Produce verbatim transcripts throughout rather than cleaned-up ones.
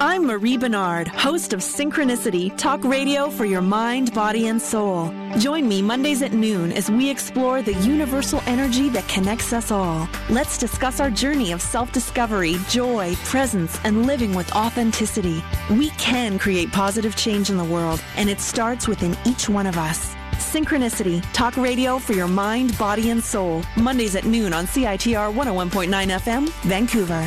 I'm Marie Bernard, host of Synchronicity, talk radio for your mind, body, and soul. Join me Mondays at noon as we explore the universal energy that connects us all. Let's discuss our journey of self-discovery, joy, presence, and living with authenticity. We can create positive change in the world, and it starts within each one of us. Synchronicity, talk radio for your mind, body, and soul. Mondays at noon on C I T R one oh one point nine F M, Vancouver.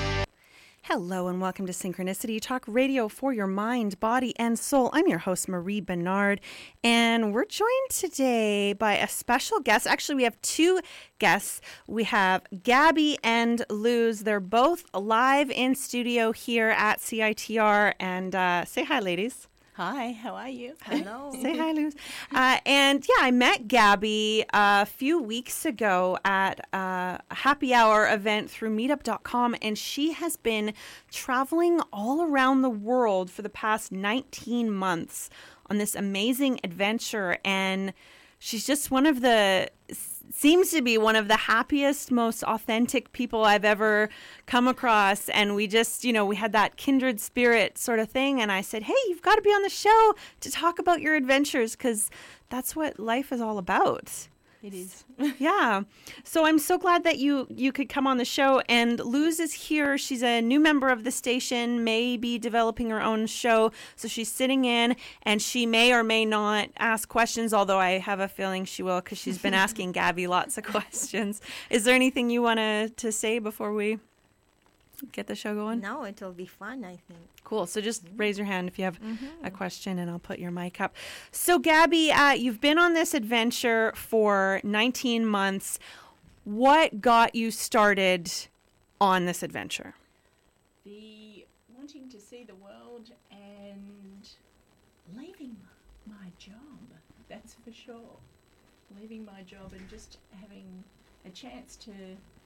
Hello and welcome to Synchronicity, talk radio for your mind, body, and soul. I'm your host, Marie Bernard, and we're joined today by a special guest. Actually, we have two guests. We have Gabby and Luz. They're both live in studio here at C I T R. And uh, say hi, ladies. Hi, how are you? Hello. Say hi, Luz. Uh, and yeah, I met Gabby a few weeks ago at a happy hour event through meetup dot com, and she has been traveling all around the world for the past nineteen months on this amazing adventure. And she's just one of the, seems to be one of the happiest, most authentic people I've ever come across. And we just, you know, we had that kindred spirit sort of thing. And I said, hey, you've got to be on the show to talk about your adventures, because that's what life is all about. It is. Yeah. So I'm so glad that you you could come on the show. And Luz is here. She's a new member of the station, may be developing her own show. So she's sitting in, and she may or may not ask questions, although I have a feeling she will, because she's been asking Gabby lots of questions. Is there anything you want to to say before we get the show going? No, it'll be fun, I think. Cool. So just Mm-hmm. raise your hand if you have Mm-hmm. a question, and I'll put your mic up. So, Gabby, uh, you've been on this adventure for nineteen months. What got you started on this adventure? The wanting to see the world and leaving my job, that's for sure. Leaving my job and just having a chance to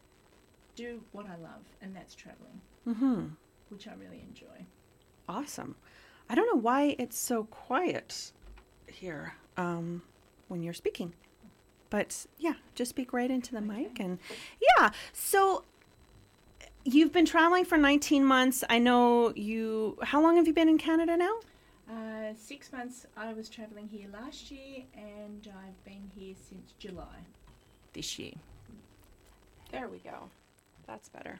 do what I love, and that's traveling, Mm-hmm. which I really enjoy. Awesome. I don't know why it's so quiet here um, when you're speaking. But, yeah, just speak right into the Okay. mic. And, yeah, so you've been traveling for nineteen months. I know you... How long have you been in Canada now? Uh, six months I was traveling here last year, and I've been here since July this year. There we go. That's better.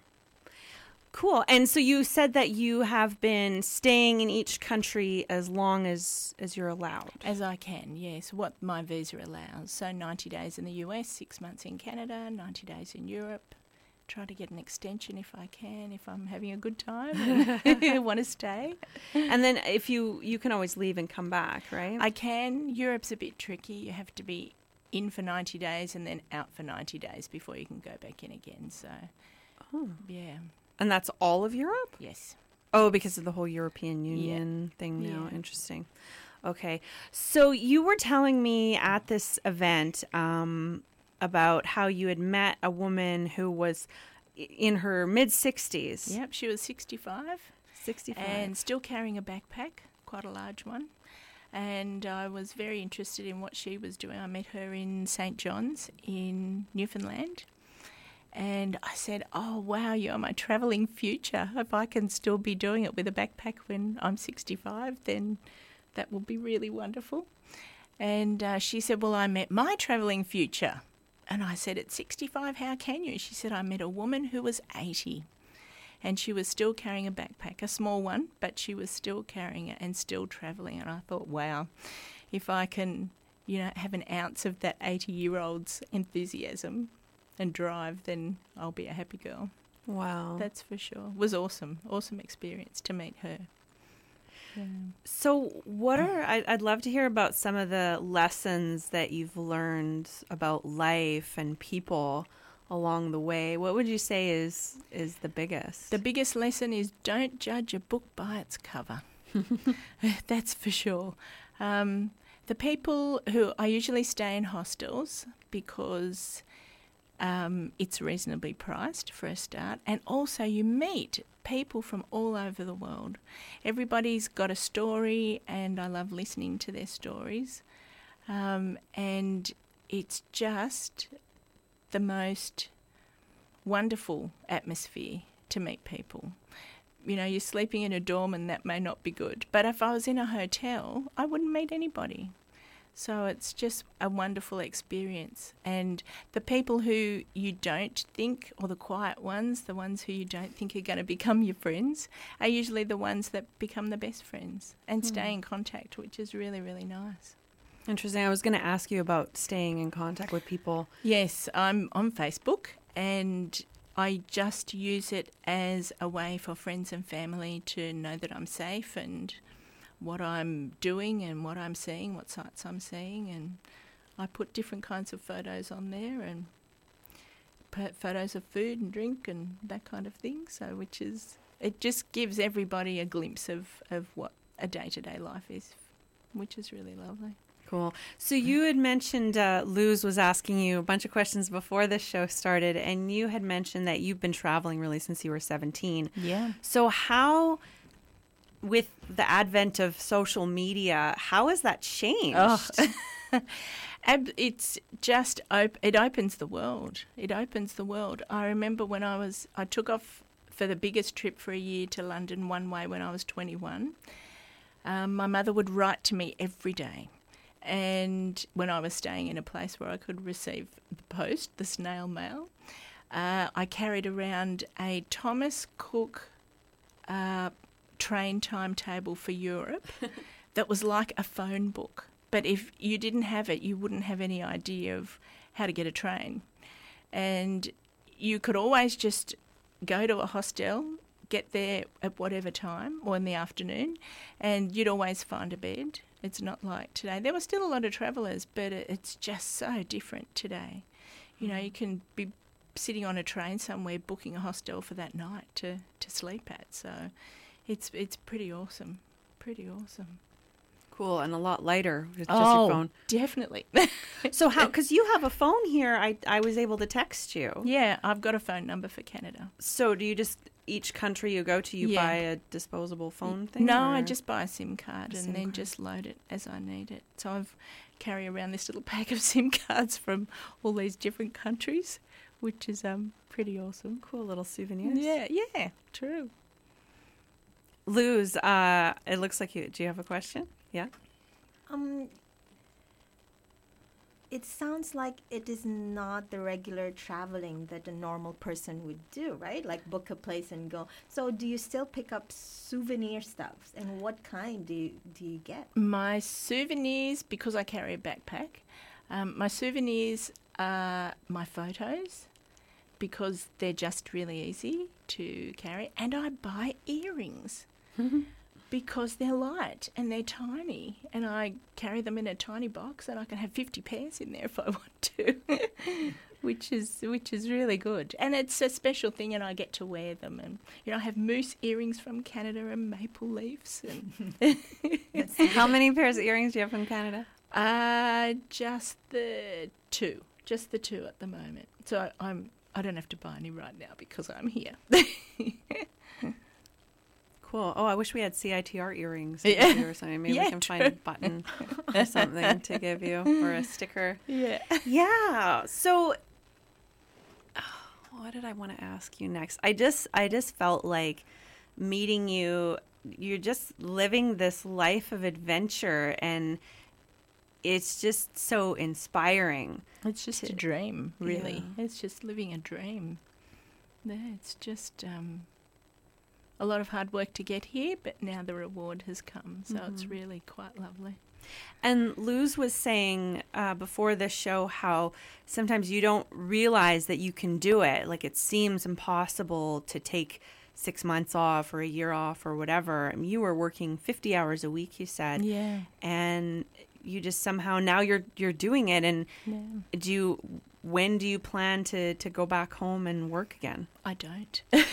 Cool. And so you said that you have been staying in each country as long as, as you're allowed. As I can, yes, what my visa allows. So ninety days in the U S, six months in Canada, ninety days in Europe. Try to get an extension if I can, if I'm having a good time and want to stay. And then if you, you can always leave and come back, right? I can. Europe's a bit tricky. You have to be in for ninety days and then out for ninety days before you can go back in again. So, Oh. yeah, And that's all of Europe? yes. Oh, because of the whole European Union thing now. Yeah. Interesting. Okay. So you were telling me at this event um, about how you had met a woman who was i- in her mid-sixties. Yep, she was sixty-five. sixty-five. And still carrying a backpack, quite a large one. And I was very interested in what she was doing. I met her in Saint John's in Newfoundland. And I said, oh, wow, you're my travelling future. If I can still be doing it with a backpack when I'm sixty-five, then that will be really wonderful. And uh, she said, well, I met my travelling future. And I said, at sixty-five, how can you? She said, I met a woman who was eighty. And she was still carrying a backpack, a small one, but she was still carrying it and still travelling. And I thought, wow, if I can, you know, have an ounce of that eighty-year-old's enthusiasm and drive, then I'll be a happy girl. Wow. That's for sure. It was awesome, awesome experience to meet her. Yeah. So what are, I, I'd love to hear about some of the lessons that you've learned about life and people along the way. What would you say is is the biggest? The biggest lesson is don't judge a book by its cover. That's for sure. Um, the people who I usually stay in hostels because um, it's reasonably priced for a start, and also you meet people from all over the world. Everybody's got a story, and I love listening to their stories. Um, and it's just the most wonderful atmosphere to meet people. you know, you're sleeping in a dorm and that may not be good. But if I was in a hotel, I wouldn't meet anybody. So it's just a wonderful experience. And the people who you don't think, or the quiet ones, the ones who you don't think are going to become your friends, are usually the ones that become the best friends and mm. stay in contact, which is really, really nice. Interesting. I was going to ask you about staying in contact with people. Yes, I'm on Facebook, and I just use it as a way for friends and family to know that I'm safe and what I'm doing and what I'm seeing, what sights I'm seeing, and I put different kinds of photos on there and put photos of food and drink and that kind of thing. So, which is, it just gives everybody a glimpse of, of what a day-to-day life is, which is really lovely. Cool. So you had mentioned, uh, Luz was asking you a bunch of questions before this show started, and you had mentioned that you've been traveling really since you were seventeen. Yeah. So how, with the advent of social media, how has that changed? Oh. It's just, op- it opens the world. It opens the world. I remember when I was, I took off for the biggest trip for a year to London one way when I was twenty-one. Um, my mother would write to me every day. And when I was staying in a place where I could receive the post, the snail mail, uh, I carried around a Thomas Cook uh, train timetable for Europe that was like a phone book. But if you didn't have it, you wouldn't have any idea of how to get a train. And you could always just go to a hostel, get there at whatever time or in the afternoon, and you'd always find a bed. It's not like today. There were still a lot of travellers, but it's just so different today. You know, you can be sitting on a train somewhere booking a hostel for that night to, to sleep at. So it's it's pretty awesome, pretty awesome. Cool, and a lot lighter with just oh, your phone. Definitely. So how, because you have a phone here, I, I was able to text you. Yeah, I've got a phone number for Canada. So do you just, each country you go to, you yeah. buy a disposable phone thing? No, or? I just buy a SIM card a and SIM then card. just load it as I need it. So I've carry around this little pack of SIM cards from all these different countries, which is um pretty awesome. Cool little souvenirs. Yeah, yeah, true. Luz, uh, it looks like you, do you have a question? Yeah? Um, it sounds like it is not the regular traveling that a normal person would do, right? Like book a place and go. So do you still pick up souvenir stuff? And what kind do you, do you get? My souvenirs, because I carry a backpack, um, my souvenirs are my photos because they're just really easy to carry. And I buy earrings. Because they're light and they're tiny, and I carry them in a tiny box, and I can have fifty pairs in there if I want to, which is which is really good. And it's a special thing, and I get to wear them. And you know, I have moose earrings from Canada and maple leaves. And how many pairs of earrings do you have from Canada? Uh just the two, just the two at the moment. So I'm I don't have to buy any right now because I'm here. Cool. Oh, I wish we had C I T R earrings yeah. or something. Maybe yeah, we can true. find a button or something to give you, or a sticker. Yeah. Yeah. So, oh, what did I want to ask you next? I just, I just felt like meeting you. You're just living this life of adventure, and it's just so inspiring. It's just to, a dream, really. Yeah. It's just living a dream. Yeah, it's just um, a lot of hard work to get here, but now the reward has come, so mm-hmm. it's really quite lovely. And Luz was saying uh, before this show how sometimes you don't realize that you can do it. Like it seems impossible to take six months off or a year off or whatever. I mean, you were working fifty hours a week, you said. Yeah. And you just somehow, now you're you're doing it. And yeah. do you, when do you plan to, to go back home and work again? I don't. Good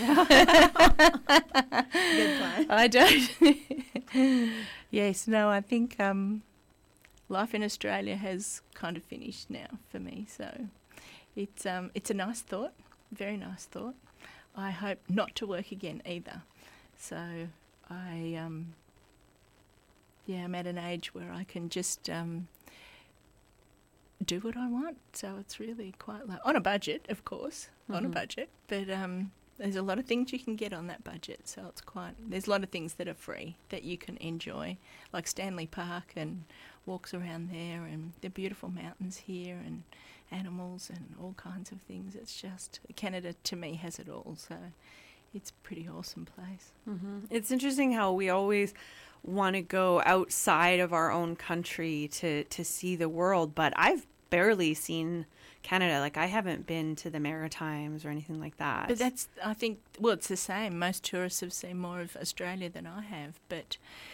plan. I don't. Yes, no, I think um, life in Australia has kind of finished now for me. So it's um, it's a nice thought, very nice thought. I hope not to work again either. So I, um, yeah, I'm at an age where I can just um, do what I want. So it's really quite like on a budget, of course, mm-hmm. on a budget. But um, there's a lot of things you can get on that budget. So it's quite, there's a lot of things that are free that you can enjoy, like Stanley Park and walks around there, and the beautiful mountains here and animals and all kinds of things. It's just, Canada to me has it all. So it's a pretty awesome place. Mm-hmm. It's interesting how we always want to go outside of our own country to, to see the world, but I've barely seen Canada. Like, I haven't been to the Maritimes or anything like that. But that's, I think, well, it's the same. Most tourists have seen more of Australia than I have, but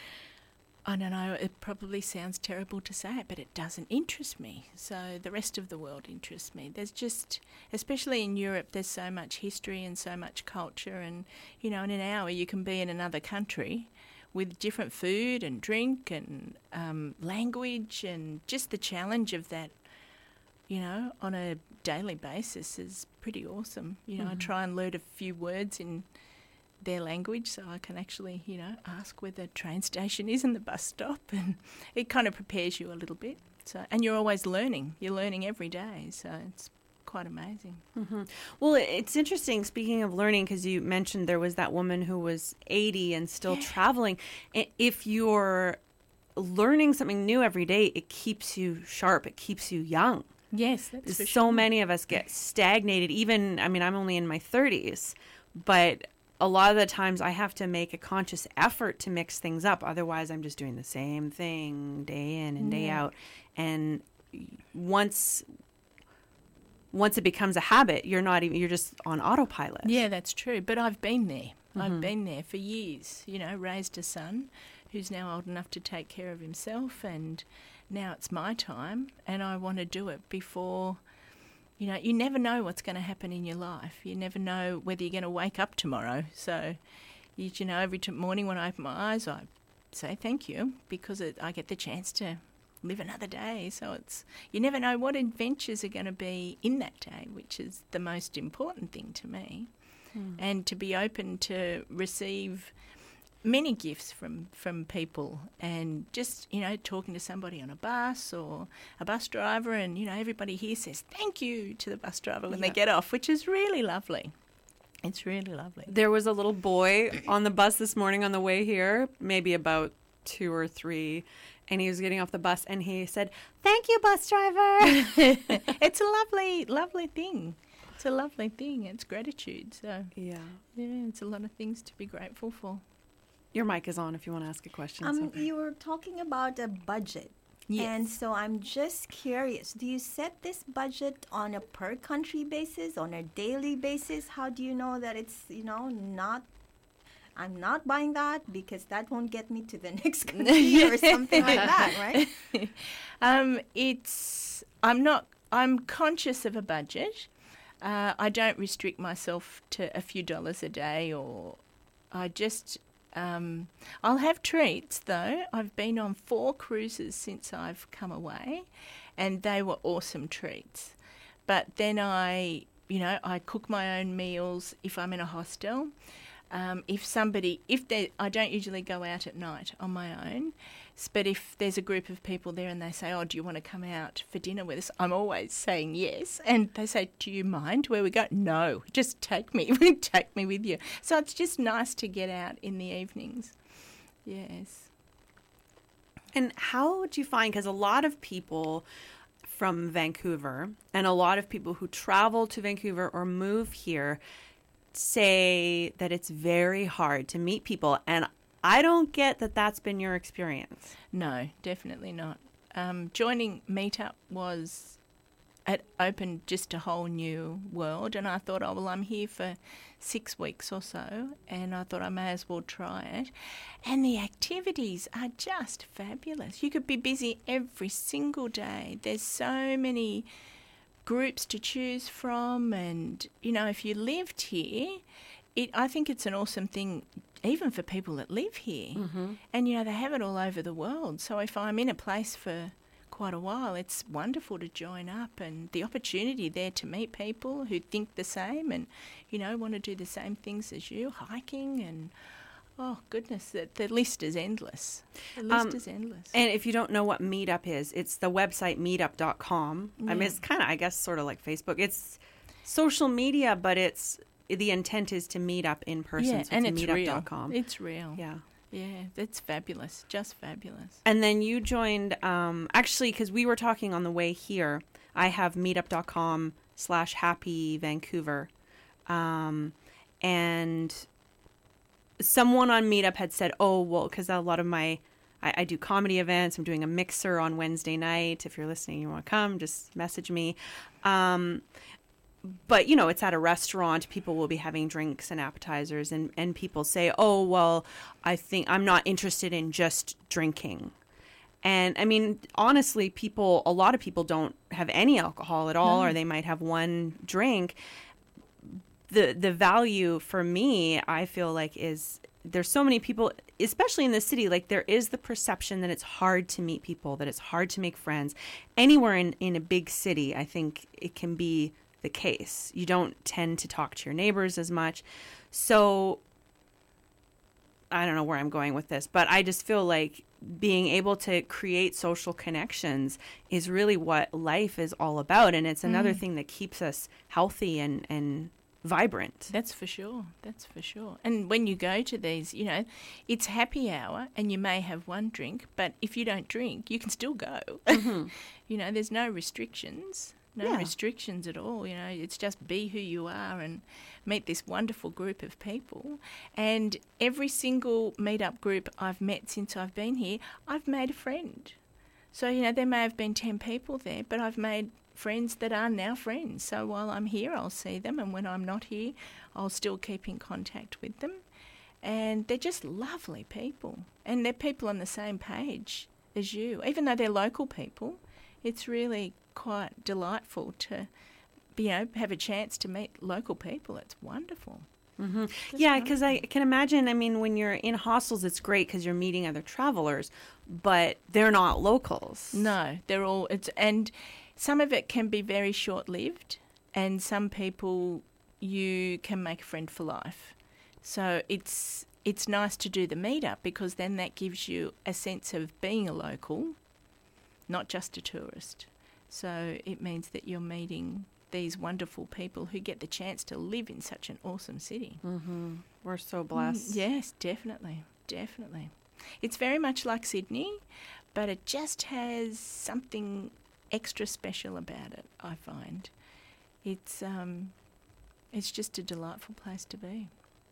I don't know, it probably sounds terrible to say it, but it doesn't interest me. So the rest of the world interests me. There's just, especially in Europe, there's so much history and so much culture, and, you know, in an hour you can be in another country with different food and drink and um, language, and just the challenge of that, you know, on a daily basis is pretty awesome. You know, mm-hmm. I try and learn a few words in their language so I can actually, you know, ask where the train station is and the bus stop, and it kind of prepares you a little bit. So, and you're always learning. You're learning every day, so it's quite amazing. Mm-hmm. Well, it's interesting, speaking of learning, because you mentioned there was that woman who was eighty and still yeah. traveling. If you're learning something new every day, it keeps you sharp. It keeps you young. Yes, that's for so sure. many of us get stagnated. Even, I mean, I'm only in my thirties, but a lot of the times I have to make a conscious effort to mix things up. Otherwise, I'm just doing the same thing day in and day yeah. out. And once once it becomes a habit, you're not even, you're just on autopilot. Yeah, that's true. But I've been there. Mm-hmm. I've been there for years. You know, raised a son who's now old enough to take care of himself, and now it's my time, and I want to do it before, you know, you never know what's going to happen in your life. You never know whether you're going to wake up tomorrow. So, you, you know, every t- morning when I open my eyes, I say thank you, because it, I get the chance to live another day. So it's, you never know what adventures are going to be in that day, which is the most important thing to me. Mm. And to be open to receive many gifts from, from people, and just, you know, talking to somebody on a bus or a bus driver, and, you know, everybody here says thank you to the bus driver when yeah. they get off, which is really lovely. It's really lovely. There was a little boy on the bus this morning on the way here, maybe about two or three, and he was getting off the bus and he said, "Thank you, bus driver." It's a lovely, lovely thing. It's a lovely thing. It's gratitude. So yeah, yeah, it's a lot of things to be grateful for. Your mic is on if you want to ask a question. Um, you were talking about a budget. Yes. And so I'm just curious, do you set this budget on a per country basis, on a daily basis? How do you know that it's, you know, not, I'm not buying that because that won't get me to the next country or something like that, right? Um, it's, I'm not, I'm conscious of a budget. Uh, I don't restrict myself to a few dollars a day, or I just... Um, I'll have treats, though. I've been on four cruises since I've come away, and they were awesome treats. But then I, you know, I cook my own meals if I'm in a hostel. Um, if somebody, if they, I don't usually go out at night on my own, but if there's a group of people there and they say, "Oh, do you want to come out for dinner with us?" I'm always saying yes. And they say, "Do you mind where we go?" "No, just take me. Take me with you." So it's just nice to get out in the evenings. Yes. And how would you find, because a lot of people from Vancouver and a lot of people who travel to Vancouver or move here say that it's very hard to meet people, and I don't get that that's been your experience. No, definitely not. Um, joining Meetup was, it opened just a whole new world, and I thought, oh, well, I'm here for six weeks or so, and I thought I may as well try it. And the activities are just fabulous. You could be busy every single day. There's so many groups to choose from, and, you know, if you lived here, it, I think it's an awesome thing even for people that live here. Mm-hmm. And, you know, they have it all over the world. So if I'm in a place for quite a while, it's wonderful to join up, and the opportunity there to meet people who think the same and, you know, want to do the same things as you, hiking and, oh, goodness, the, the list is endless. The list um, is endless. And if you don't know what Meetup is, it's the website meetup dot com. Yeah. I mean, it's kind of, I guess, sort of like Facebook. It's social media, but it's the intent is to meet up in person. Yeah, so and it's it's meetup real. dot com. It's real. Yeah. Yeah, that's fabulous. Just fabulous. And then you joined, um, actually, because we were talking on the way here, I have meetup.com slash happy Vancouver. Um, and someone on Meetup had said, oh, well, because a lot of my, I, I do comedy events. I'm doing a mixer on Wednesday night. If you're listening, you want to come, just message me. Um, But, you know, it's at a restaurant. People will be having drinks and appetizers. And, and people say, oh, well, I think I'm not interested in just drinking. And, I mean, honestly, people, a lot of people don't have any alcohol at all, No. or they might have one drink. The the value for me, I feel like, is there's so many people, especially in the city, like there is the perception that it's hard to meet people, that it's hard to make friends. Anywhere in, in a big city, I think it can be the case. You don't tend to talk to your neighbors as much. So I don't know where I'm going with this, but I just feel like being able to create social connections is really what life is all about. And it's another Mm. thing that keeps us healthy and, and vibrant. That's for sure. That's for sure. And when you go to these, you know, it's happy hour and you may have one drink, but if you don't drink, you can still go. Mm-hmm. You know, there's no restrictions. No Yeah. restrictions at all. You know, it's just be who you are and meet this wonderful group of people. And every single meetup group I've met since I've been here, I've made a friend. So, you know, there may have been ten people there, but I've made friends that are now friends. So while I'm here, I'll see them. And when I'm not here, I'll still keep in contact with them. And they're just lovely people. And they're people on the same page as you. Even though they're local people, it's really quite delightful to, you know, have a chance to meet local people. It's wonderful. Mm-hmm. Just Yeah, wonderful. because I can imagine, I mean, when you're in hostels, it's great because you're meeting other travelers, but they're not locals. No, they're all, it's, and some of it can be very short-lived, and some people you can make a friend for life. So it's it's nice to do the meetup because then that gives you a sense of being a local, not just a tourist. So it means that you're meeting these wonderful people who get the chance to live in such an awesome city. Mm-hmm. We're so blessed. Mm, yes, definitely, definitely. It's very much like Sydney, but it just has something extra special about it, I find. It's um, it's just a delightful place to be.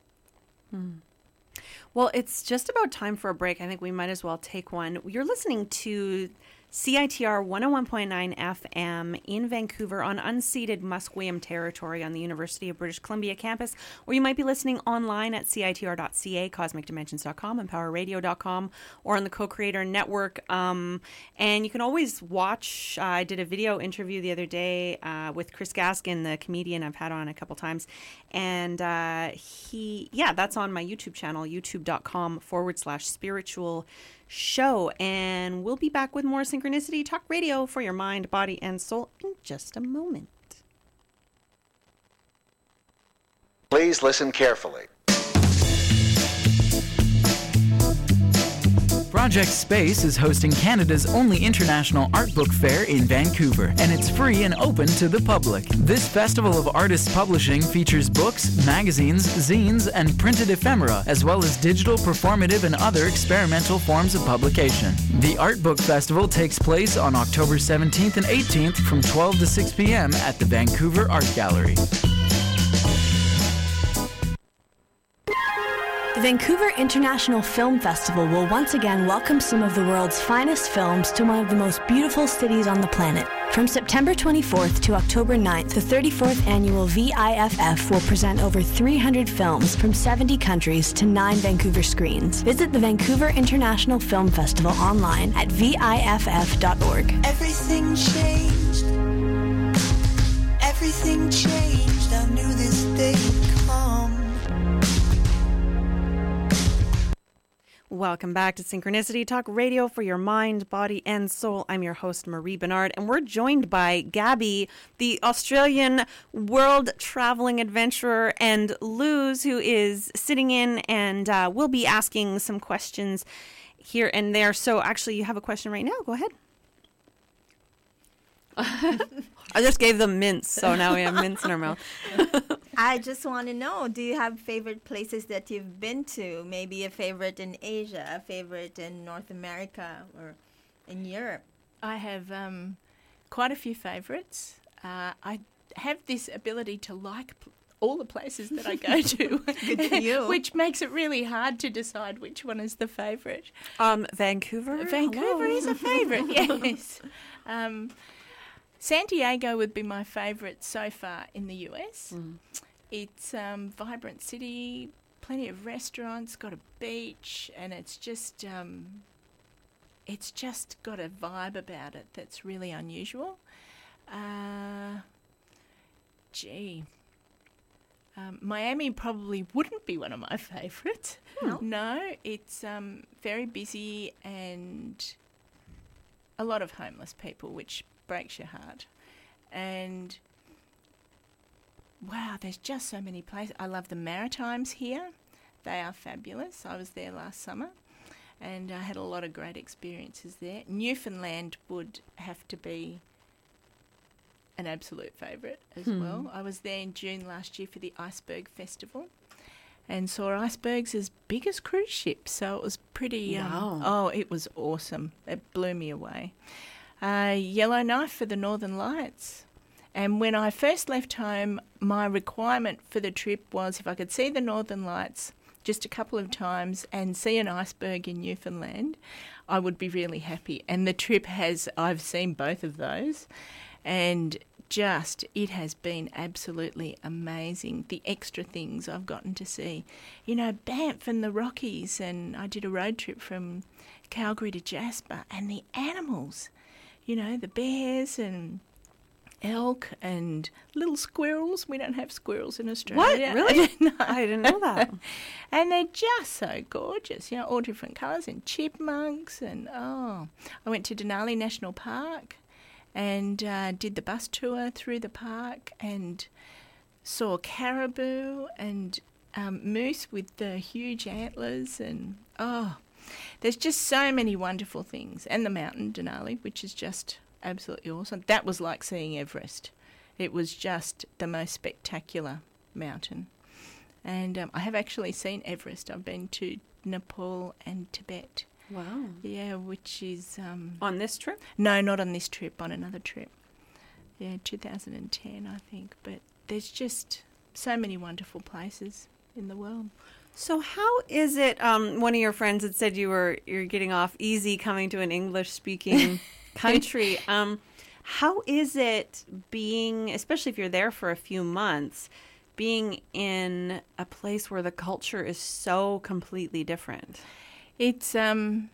Mm. Well, it's just about time for a break. I think we might as well take one. You're listening to C I T R one oh one point nine F M in Vancouver on unceded Musqueam territory on the University of British Columbia campus, or you might be listening online at C I T R dot C A, cosmic dimensions dot com, empower radio dot com, or on the Co-Creator Network. Um, and you can always watch. Uh, I did a video interview the other day uh, with Chris Gaskin, the comedian I've had on a couple times. And uh, he, yeah, that's on my YouTube channel, youtube.com forward slash spiritual show. And we'll be back with more Synchronicity Talk Radio for your mind, body, and soul in just a moment. Please listen carefully. Project Space is hosting Canada's only international art book fair in Vancouver, and it's free and open to the public. This festival of artists publishing features books, magazines, zines, and printed ephemera, as well as digital, performative, and other experimental forms of publication. The Art Book Festival takes place on October seventeenth and eighteenth from twelve to six p.m. at the Vancouver Art Gallery. The Vancouver International Film Festival will once again welcome some of the world's finest films to one of the most beautiful cities on the planet. From September twenty-fourth to October ninth, the thirty-fourth annual V I F F will present over three hundred films from seventy countries to nine Vancouver screens. Visit the Vancouver International Film Festival online at V I F F dot org. Everything changed. Everything changed. I knew this day would come. Welcome back to Synchronicity Talk Radio for your mind, body, and soul. I'm your host, Marie Bernard, and we're joined by Gabby, the Australian world traveling adventurer, and Luz, who is sitting in, and uh, we'll be asking some questions here and there. So actually, you have a question right now. Go ahead. I just gave them mints, so now we have mints in our mouth. I just want to know, do you have favorite places that you've been to? Maybe a favorite in Asia, a favorite in North America, or in Europe? I have um, quite a few favourites. Uh, I have this ability to like p- all the places that I go to, Good for you. which makes it really hard to decide which one is the favourite. Um, Vancouver. Vancouver Hello. is a favourite, yes. Um, San Diego would be my favourite so far in the U S. Mm. It's um, vibrant city, plenty of restaurants, got a beach, and it's just um, it's just got a vibe about it that's really unusual. Uh, gee. Um, Miami probably wouldn't be one of my favourites. No. No, it's um, very busy and a lot of homeless people, which breaks your heart. And wow, there's just so many places. I love the Maritimes here. They are fabulous. I was there last summer and I had a lot of great experiences there. Newfoundland would have to be an absolute favourite as Hmm. well. I was there in June last year for the Iceberg Festival and saw icebergs as big as cruise ships. So it was pretty... Um, Wow. oh, it was awesome. It blew me away. Uh, Yellowknife for the Northern Lights. And when I first left home, my requirement for the trip was if I could see the Northern Lights just a couple of times and see an iceberg in Newfoundland, I would be really happy. And the trip has, I've seen both of those, and just, it has been absolutely amazing, the extra things I've gotten to see. You know, Banff and the Rockies, and I did a road trip from Calgary to Jasper, and the animals, you know, the bears and elk and little squirrels. We don't have squirrels in Australia. Really? No. I didn't know that. And they're just so gorgeous, you know, all different colours, and chipmunks, and oh. I went to Denali National Park and uh, did the bus tour through the park and saw caribou and um, moose with the huge antlers, and oh, there's just so many wonderful things. And the mountain, Denali, which is just absolutely awesome. That was like seeing Everest. It was just the most spectacular mountain. And um, I have actually seen Everest. I've been to Nepal and Tibet. Wow. Yeah, which is... Um, On this trip? no, not on this trip, on another trip. Yeah, two thousand ten, I think. But there's just so many wonderful places in the world. So how is it? Um, one of your friends had said you were you're getting off easy coming to an English speaking country. Um, how is it being, especially if you're there for a few months, being in a place where the culture is so completely different? It's um,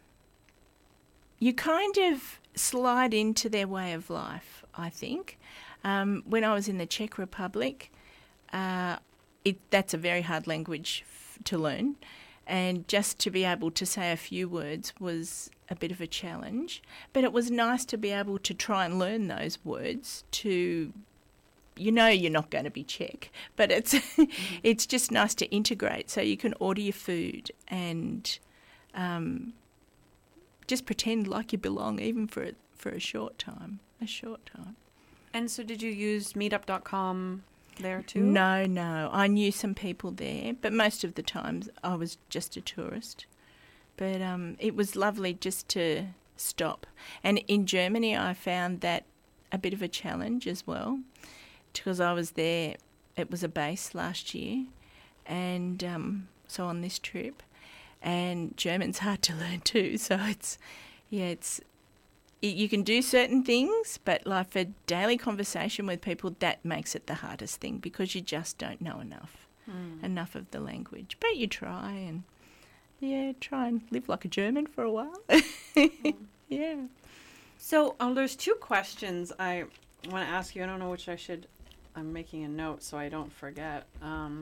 you kind of slide into their way of life, I think. Um, when I was in the Czech Republic, uh, it that's a very hard language f- to learn, and just to be able to say a few words was a bit of a challenge. But it was nice to be able to try and learn those words to, you know, you're not going to be Czech, but it's mm-hmm. it's just nice to integrate so you can order your food and um, just pretend like you belong, even for a, for a short time, a short time. And so did you use meetup dot com there too? No, no. I knew some people there, but most of the times I was just a tourist. But um, it was lovely just to stop. And in Germany, I found that a bit of a challenge as well, because I was there. It was a base last year, and um, so on this trip, and German's hard to learn too. So it's, yeah, it's. You can do certain things, but like for daily conversation with people, that makes it the hardest thing because you just don't know enough, mm. enough of the language. But you try and, yeah, try and live like a German for a while. mm. Yeah. So um, there's two questions I want to ask you. I don't know which I should, I'm making a note so I don't forget. Um,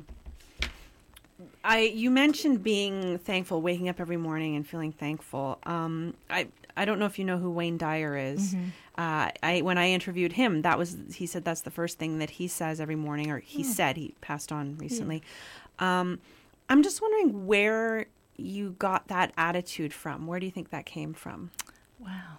I you mentioned being thankful, waking up every morning and feeling thankful. Um, I I don't know if you know who Wayne Dyer is. Mm-hmm. Uh, I when I interviewed him, that was he said that's the first thing that he says every morning, or he yeah. said he passed on recently. Yeah. Um, I'm just wondering where you got that attitude from. Where do you think that came from? Wow.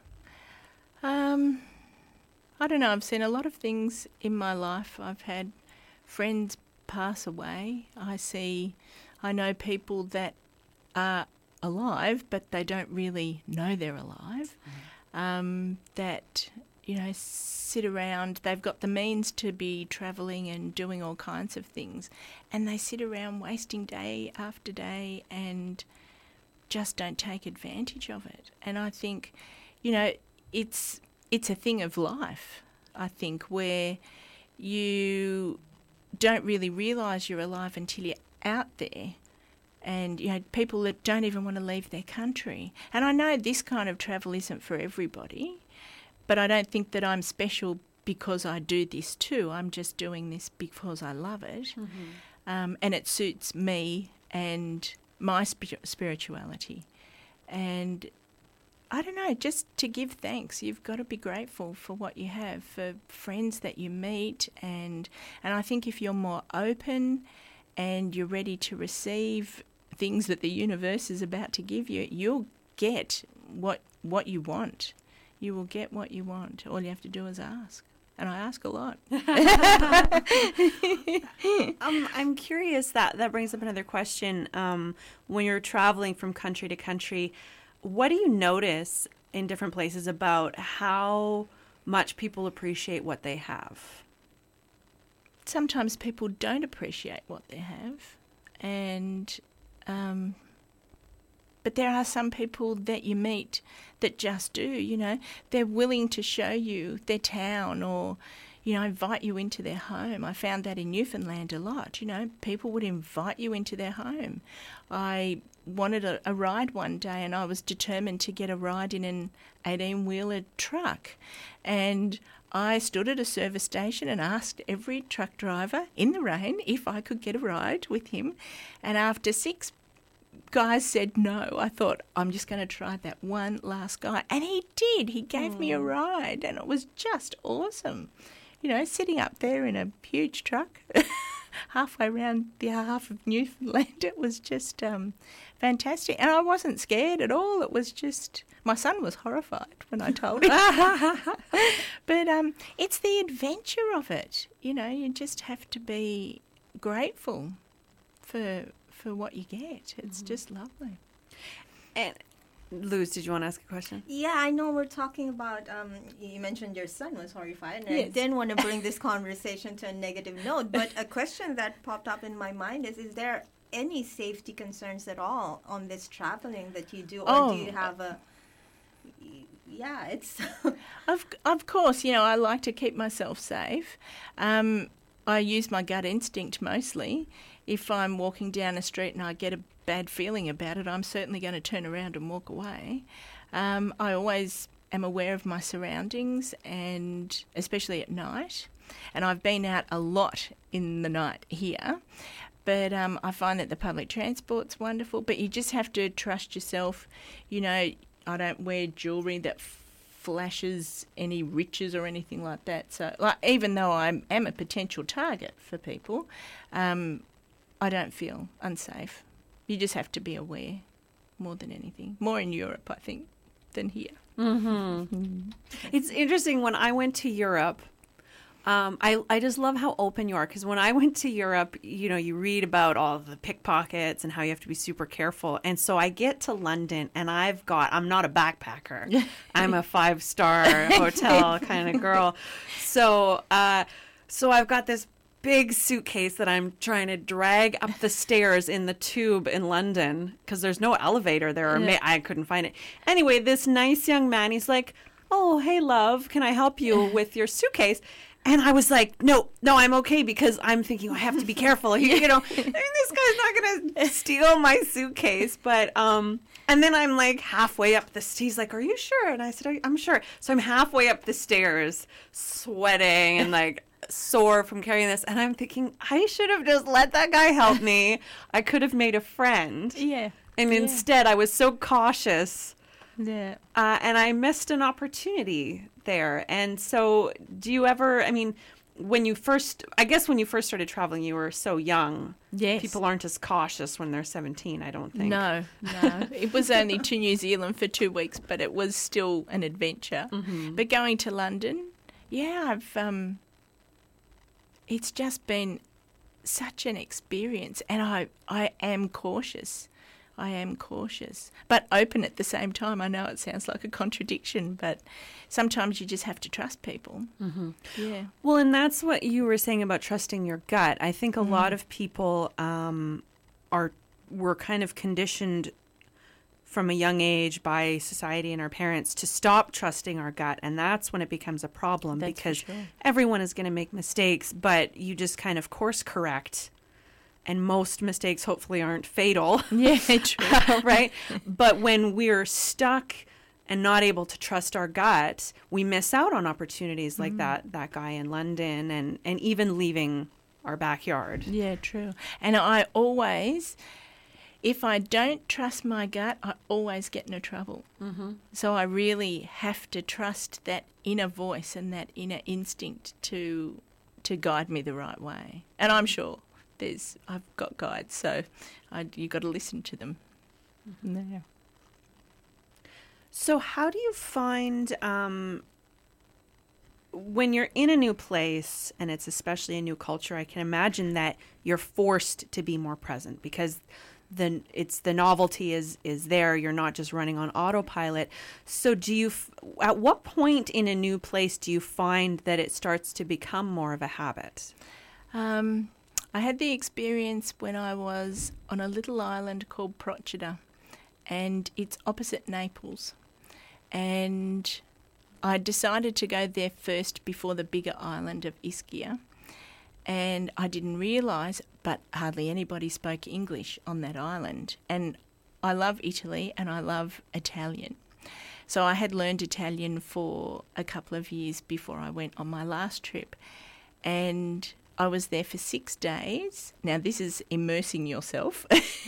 Um, I don't know. I've seen a lot of things in my life. I've had friends pass away. I see, I know people that are alive, but they don't really know they're alive. Mm. Um, that, you know, sit around, they've got the means to be travelling and doing all kinds of things, and they sit around wasting day after day and just don't take advantage of it. And I think, you know, it's it's a thing of life, I think, where you don't really realise you're alive until you're out there. And, you know, people that don't even want to leave their country. And I know this kind of travel isn't for everybody, but I don't think that I'm special because I do this too. I'm just doing this because I love it. Mm-hmm. Um, and it suits me and my sp- spirituality. And I don't know, just to give thanks. You've got to be grateful for what you have, for friends that you meet. And, and I think if you're more open and you're ready to receive things that the universe is about to give you, you'll get what what you want. You will get what you want. All you have to do is ask. And I ask a lot. um, I'm curious, that, that brings up another question. Um, when you're traveling from country to country, what do you notice in different places about how much people appreciate what they have? Sometimes people don't appreciate what they have. And um, but there are some people that you meet that just do, you know. They're willing to show you their town or, you know, invite you into their home. I found that in Newfoundland a lot, you know. People would invite you into their home. I wanted a, a ride one day and I was determined to get a ride in an eighteen-wheeler truck. And I stood at a service station and asked every truck driver in the rain if I could get a ride with him. And after six guys said no, I thought, I'm just going to try that one last guy. And he did. He gave mm. me a ride, and it was just awesome. You know, sitting up there in a huge truck halfway around the half of Newfoundland, it was just um, fantastic. And I wasn't scared at all. It was just... My son was horrified when I told him. But um, it's the adventure of it. You know, you just have to be grateful for for what you get. It's mm-hmm. just lovely. And Luz, did you want to ask a question? Yeah, I know we're talking about, um, you mentioned your son was horrified, and yes. I didn't want to bring this conversation to a negative note, but a question that popped up in my mind is, is there any safety concerns at all on this traveling that you do, or oh. do you have a... Yeah, it's... of of course, you know, I like to keep myself safe. Um, I use my gut instinct mostly. If I'm walking down a street and I get a bad feeling about it, I'm certainly going to turn around and walk away. Um, I always am aware of my surroundings, and especially at night. And I've been out a lot in the night here. But um, I find that the public transport's wonderful, but you just have to trust yourself. You know, I don't wear jewellery that flashes any riches or anything like that. So, like, even though I am a potential target for people, um, I don't feel unsafe. You just have to be aware more than anything. More in Europe, I think, than here. Mm-hmm. Mm-hmm. It's interesting. When I went to Europe, Um, I, I just love how open you are, because when I went to Europe, you know, you read about all the pickpockets and how you have to be super careful. And so I get to London and I've got, I'm not a backpacker. I'm a five-star hotel kind of girl. So, uh, so I've got this big suitcase that I'm trying to drag up the stairs in the tube in London, because there's no elevator there. Or yeah. ma- I couldn't find it. Anyway, this nice young man, he's like, oh, hey, love, can I help you with your suitcase? And I was like, no, no, I'm okay, because I'm thinking, I have to be careful. You, you know, I mean, this guy's not going to steal my suitcase. But, um, and then I'm like halfway up the stairs. He's like, are you sure? And I said, I'm sure. So I'm halfway up the stairs, sweating and like sore from carrying this. And I'm thinking, I should have just let that guy help me. I could have made a friend. Yeah. And yeah. instead, I was so cautious. Yeah. Uh, and I missed an opportunity there. And so do you ever, I mean, when you first, I guess when you first started traveling, you were so young. Yes. People aren't as cautious when they're seventeen, I don't think. No, no. It was only to New Zealand for two weeks, but it was still an adventure. Mm-hmm. But going to London, yeah, I've, um, it's just been such an experience, and I, I am cautious. I am cautious, but open at the same time. I know it sounds like a contradiction, but sometimes you just have to trust people. Mm-hmm. Yeah. Well, and that's what you were saying about trusting your gut. I think a Mm. lot of people um, are were kind of conditioned from a young age by society and our parents to stop trusting our gut, and that's when it becomes a problem. That's for because sure. everyone is going to make mistakes, but you just kind of course correct. And most mistakes hopefully aren't fatal. Yeah, true. Right? But when we're stuck and not able to trust our gut, we miss out on opportunities like that that guy in London and, and even leaving our backyard. Yeah, true. And I always, if I don't trust my gut, I always get into trouble. Mm-hmm. So I really have to trust that inner voice and that inner instinct to to guide me the right way. And I'm sure there's I've got guides, so I, you've got to listen to them. Mm-hmm. Yeah. So how do you find um, when you're in a new place, and it's especially a new culture, I can imagine that you're forced to be more present because the it's the novelty is is there. You're not just running on autopilot. So do you f- at what point in a new place do you find that it starts to become more of a habit? Um, I had the experience when I was on a little island called Procida, and it's opposite Naples. And I decided to go there first before the bigger island of Ischia. And I didn't realise, but hardly anybody spoke English on that island. And I love Italy and I love Italian. So I had learned Italian for a couple of years before I went on my last trip. And I was there for six days. Now, this is immersing yourself.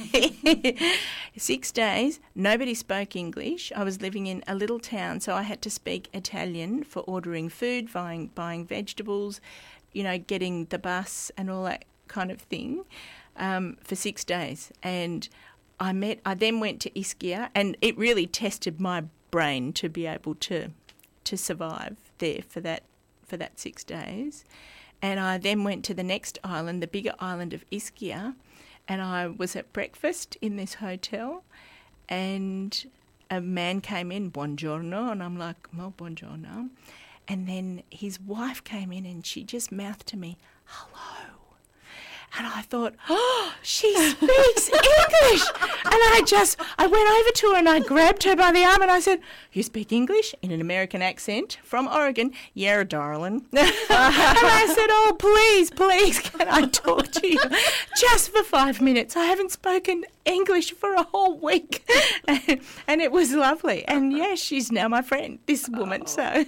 Six days, nobody spoke English. I was living in a little town, so I had to speak Italian for ordering food, buying, buying vegetables, you know, getting the bus and all that kind of thing um, for six days. And I met. I then went to Ischia, and it really tested my brain to be able to to survive there for that for that six days. And I then went to the next island, the bigger island of Ischia, and I was at breakfast in this hotel, and a man came in, buongiorno, and I'm like, oh, buongiorno. And then his wife came in and she just mouthed to me, hello. And I thought, oh, she speaks English. And I just, I went over to her and I grabbed her by the arm and I said, you speak English? In an American accent from Oregon. Yeah, darling. And I said, oh, please, please, can I talk to you? Just for five minutes. I haven't spoken English for a whole week. And, and it was lovely. And yeah, she's now my friend, this woman. Oh. So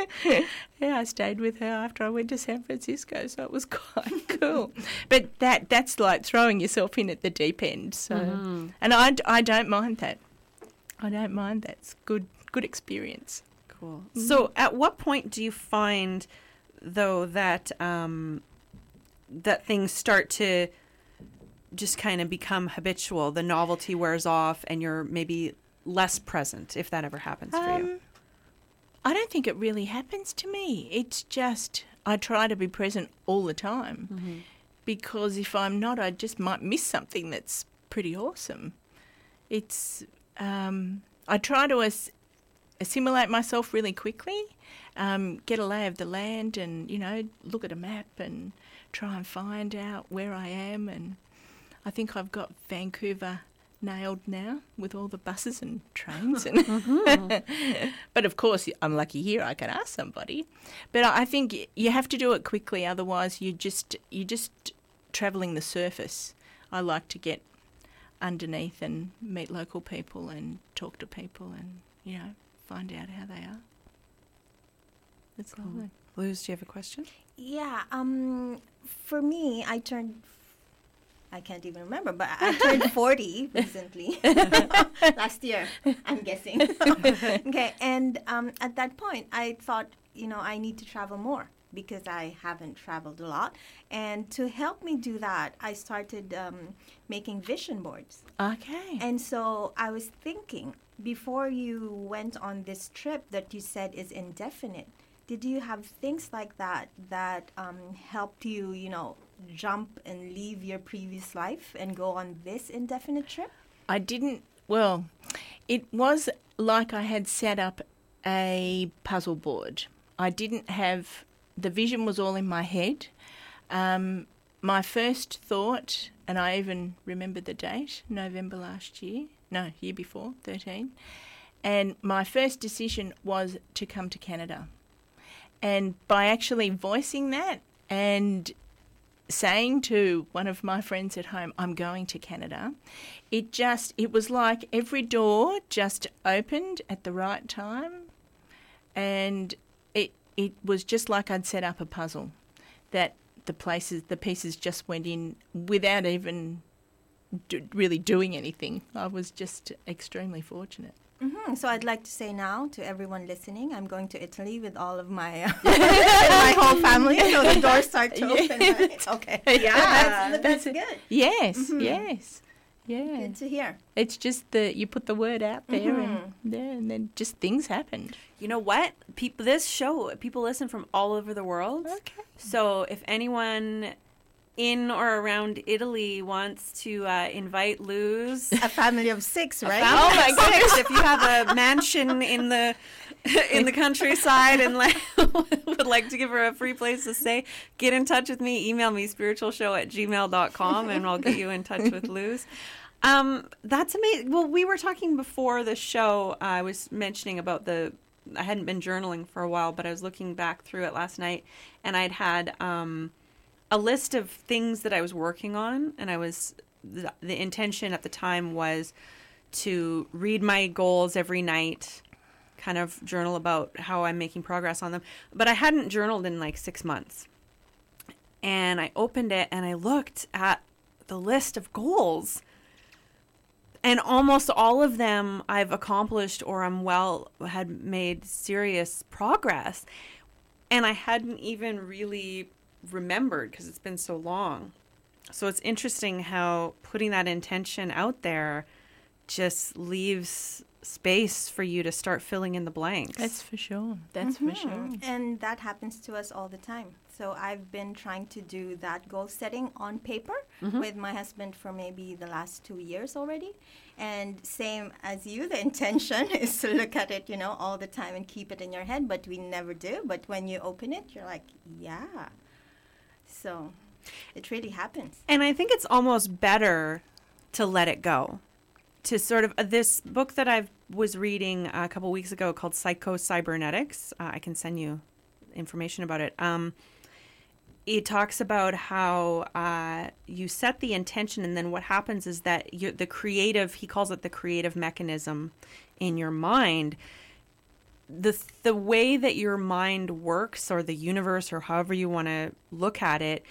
yeah, I stayed with her after I went to San Francisco. So it was quite cool. But that that's like throwing yourself in at the deep end. So, mm-hmm. And I, I don't mind that. I don't mind that. It's good good experience. Cool. Mm-hmm. So, at what point do you find, though, that um, that things start to just kind of become habitual? The novelty wears off, and you're maybe less present, if that ever happens um, for you. I don't think it really happens to me. It's just I try to be present all the time. Mm-hmm. Because if I'm not, I just might miss something that's pretty awesome. It's um, I try to as- assimilate myself really quickly, um, get a lay of the land, and you know, look at a map and try and find out where I am. And I think I've got Vancouver nailed now with all the buses and trains. And mm-hmm. But of course, I'm lucky here. I can ask somebody. But I think you have to do it quickly, otherwise you just you just travelling the surface. I like to get underneath and meet local people and talk to people and you know find out how they are. That's cool. lovely. Luz, do you have a question? Yeah. Um. For me, I turned. I can't even remember, but I turned forty recently. Last year, I'm guessing. Okay, and um, at that point, I thought, you know, I need to travel more because I haven't traveled a lot. And to help me do that, I started um, making vision boards. Okay. And so I was thinking, before you went on this trip that you said is indefinite, did you have things like that that um, helped you, you know, jump and leave your previous life and go on this indefinite trip? I didn't, well, it was like I had set up a puzzle board. I didn't have, the vision was all in my head. Um, my first thought, and I even remember the date, November last year, no, year before, thirteen, and my first decision was to come to Canada. And by actually voicing that and saying to one of my friends at home, I'm going to Canada, it just, it was like every door just opened at the right time, and it it was just like I'd set up a puzzle, that the places, the pieces just went in without even do, really doing anything. I was just extremely fortunate. Mm-hmm. So I'd like to say now to everyone listening, I'm going to Italy with all of my uh, my whole family. So the doors start to open. Right? Okay. Yeah, that's, that's good. Yes, Mm-hmm. yes. Yeah. Good to hear. It's just that you put the word out there, Mm-hmm. and, yeah, and then just things happened. You know what? People, this show, people listen from all over the world. Okay. So if anyone in or around Italy wants to uh, invite Luz, A family of six, right? oh my goodness! If you have a mansion in the in the countryside and like, would like to give her a free place to stay, get in touch with me. Email me spiritualshow at gmail dot com and I'll get you in touch with Luz. Um, that's amazing. Well, we were talking before the show. Uh, I was mentioning about the. I hadn't been journaling for a while, but I was looking back through it last night, and I'd had um, a list of things that I was working on, and I was the, the intention at the time was to read my goals every night, kind of journal about how I'm making progress on them. But I hadn't journaled in like six months. And I opened it and I looked at the list of goals. And almost all of them I've accomplished or I'm well, had made serious progress. And I hadn't even really remembered because it's been so long. So it's interesting how putting that intention out there just leaves space for you to start filling in the blanks. That's for sure. That's Mm-hmm. for sure. And that happens to us all the time. So I've been trying to do that goal setting on paper Mm-hmm. with my husband for maybe the last two years already. And same as you, the intention is to look at it, you know, all the time and keep it in your head, but we never do. But when you open it, you're like, yeah. So it really happens. And I think it's almost better to let it go. To sort of uh, this book that I was reading a couple weeks ago called Psycho-Cybernetics. Uh, I can send you information about it. Um, it talks about how uh, you set the intention, and then what happens is that you, the creative, he calls it the creative mechanism in your mind. The the way that your mind works, or the universe, or however you want to look at it,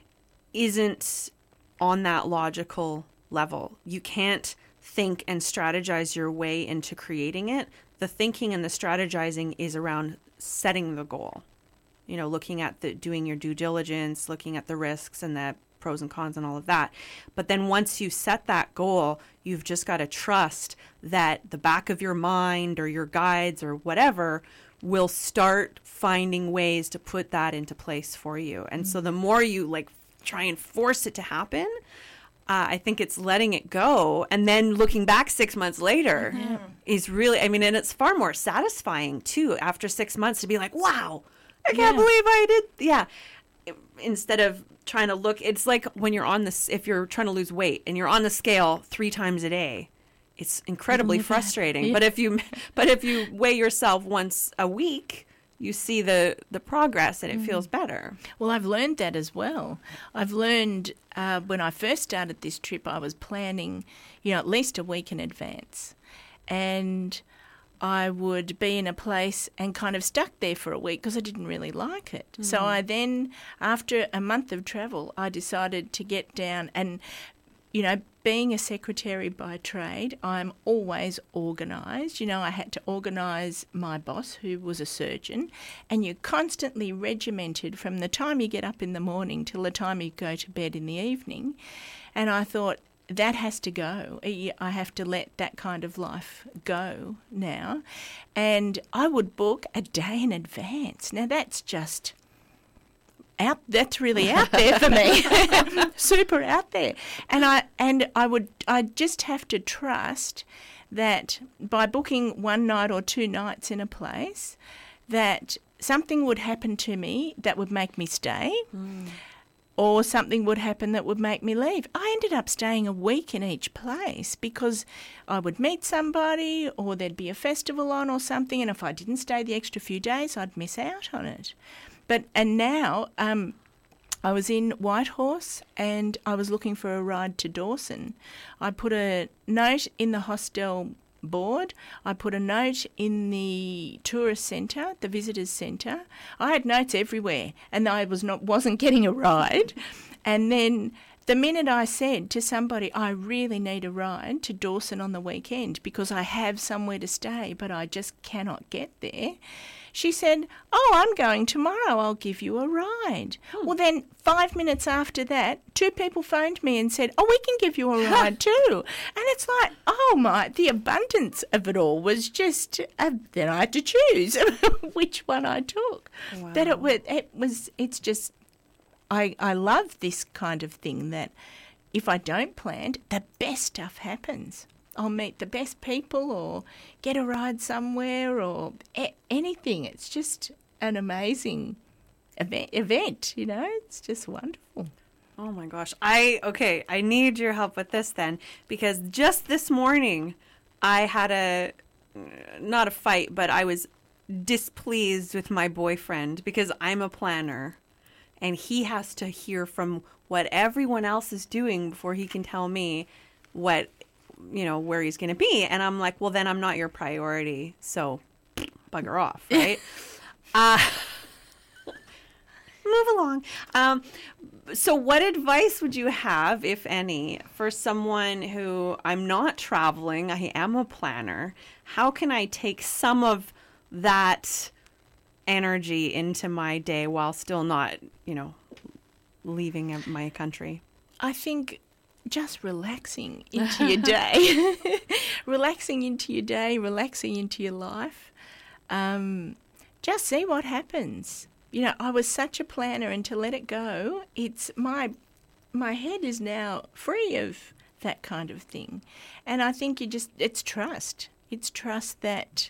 isn't on that logical level. You can't think and strategize your way into creating it. The thinking and the strategizing is around setting the goal. You know, looking at the doing your due diligence, looking at the risks and the pros and cons and all of that. But then once you set that goal, you've just got to trust that the back of your mind or your guides or whatever will start finding ways to put that into place for you. And mm-hmm. so the more you like try and force it to happen, Uh, I think it's letting it go, and then looking back six months later mm-hmm. is really, I mean, and it's far more satisfying, too, after six months to be like, wow, I can't yeah. believe I did, yeah. Instead of trying to look, it's like when you're on this, if you're trying to lose weight, and you're on the scale three times a day, it's incredibly mm-hmm. frustrating. Yeah. But if you, but if you weigh yourself once a week, you see the, the progress and it mm. feels better. Well, I've learned that as well. I've learned uh, when I first started this trip, I was planning, you know, at least a week in advance. And I would be in a place and kind of stuck there for a week because I didn't really like it. Mm. So I then, after a month of travel, I decided to get down and, you know, being a secretary by trade, I'm always organised. You know, I had to organise my boss, who was a surgeon, and you're constantly regimented from the time you get up in the morning till the time you go to bed in the evening. And I thought, that has to go. I have to let that kind of life go now. And I would book a day in advance. Now, that's just out. That's really out there for me, super out there. And I and I would I just have to trust that by booking one night or two nights in a place, that something would happen to me that would make me stay. Mm. Or something would happen that would make me leave. I ended up staying a week in each place because I would meet somebody or there'd be a festival on or something, and if I didn't stay the extra few days, I'd miss out on it. But and now um, I was in Whitehorse and I was looking for a ride to Dawson. I put a note in the hostel board. I put a note in the tourist centre, the visitors centre. I had notes everywhere, and I was not wasn't getting a ride. And then the minute I said to somebody, I really need a ride to Dawson on the weekend because I have somewhere to stay, but I just cannot get there, she said, oh, I'm going tomorrow. I'll give you a ride. Hmm. Well, then five minutes after that, two people phoned me and said, oh, we can give you a ride too. And it's like, oh, my, the abundance of it all was just, uh, then I had to choose which one I took. Wow. But it was, it was, it's just, I, I love this kind of thing that if I don't plan, the best stuff happens. I'll meet the best people or get a ride somewhere or a- anything. It's just an amazing event, event, you know. It's just wonderful. Oh, my gosh. I okay, I need your help with this then, because just this morning I had a, not a fight, but I was displeased with my boyfriend because I'm a planner and he has to hear from what everyone else is doing before he can tell me what, you know, where he's going to be. And I'm like, well, then I'm not your priority. So bugger off, right? uh, move along. Um, so what advice would you have, if any, for someone who I'm not traveling, I am a planner? How can I take some of that energy into my day while still not, you know, leaving my country? I think just relaxing into your day, relaxing into your day, relaxing into your life. Um, just see what happens. You know, I was such a planner, and to let it go, it's my my head is now free of that kind of thing. And I think you just, it's trust. It's trust that